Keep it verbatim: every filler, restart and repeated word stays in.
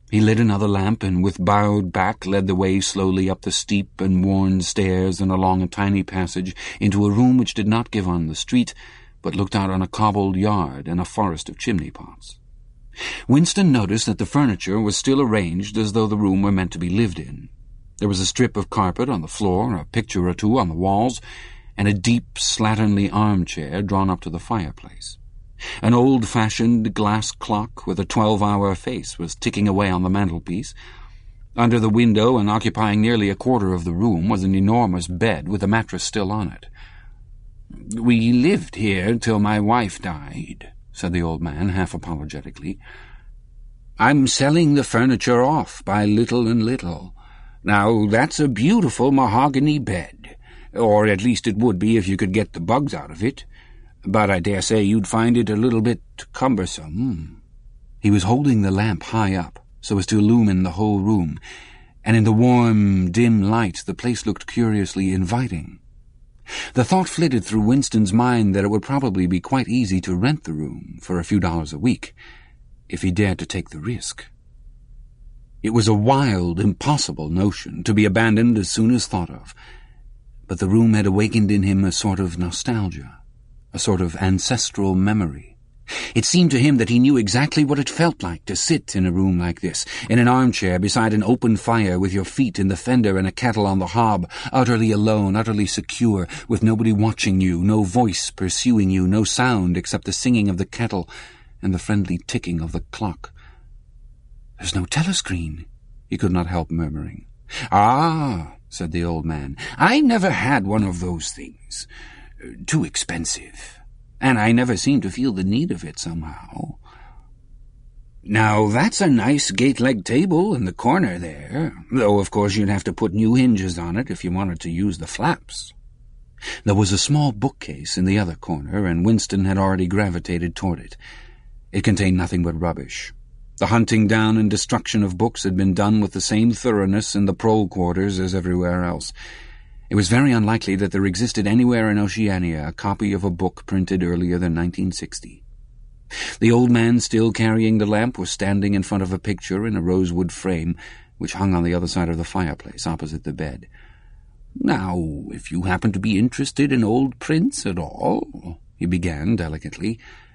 He lit another lamp and with bowed back led the way slowly up the steep and worn stairs and along a tiny passage into a room which did not give on the street, but looked out on a cobbled yard and a forest of chimney-pots. Winston noticed that the furniture was still arranged as though the room were meant to be lived in. There was a strip of carpet on the floor, a picture or two on the walls, and a deep, slatternly armchair drawn up to the fireplace. An old-fashioned glass clock with a twelve-hour face was ticking away on the mantelpiece. Under the window, and occupying nearly a quarter of the room, was an enormous bed with a mattress still on it. "We lived here till my wife died," said the old man, half apologetically. "I'm selling the furniture off by little and little. Now, that's a beautiful mahogany bed, or at least it would be if you could get the bugs out of it. But I dare say you'd find it a little bit cumbersome." He was holding the lamp high up, so as to illumine the whole room, and in the warm, dim light the place looked curiously inviting. The thought flitted through Winston's mind that it would probably be quite easy to rent the room for a few dollars a week, if he dared to take the risk. It was a wild, impossible notion, to be abandoned as soon as thought of, but the room had awakened in him a sort of nostalgia, a sort of ancestral memory. It seemed to him that he knew exactly what it felt like to sit in a room like this, in an armchair beside an open fire with your feet in the fender and a kettle on the hob, utterly alone, utterly secure, with nobody watching you, no voice pursuing you, no sound except the singing of the kettle and the friendly ticking of the clock. "There's no telescreen," he could not help murmuring. "Ah," said the old man, "I never had one of those things. Too expensive. And I never seem to feel the need of it somehow. Now, that's a nice gate-leg table in the corner there, though of course you'd have to put new hinges on it if you wanted to use the flaps." There was a small bookcase in the other corner, and Winston had already gravitated toward it. It contained nothing but rubbish. The hunting down and destruction of books had been done with the same thoroughness in the prole quarters as everywhere else. It was very unlikely that there existed anywhere in Oceania a copy of a book printed earlier than nineteen sixty. The old man, still carrying the lamp, was standing in front of a picture in a rosewood frame which hung on the other side of the fireplace, opposite the bed. "Now, if you happen to be interested in old prints at all," he began delicately,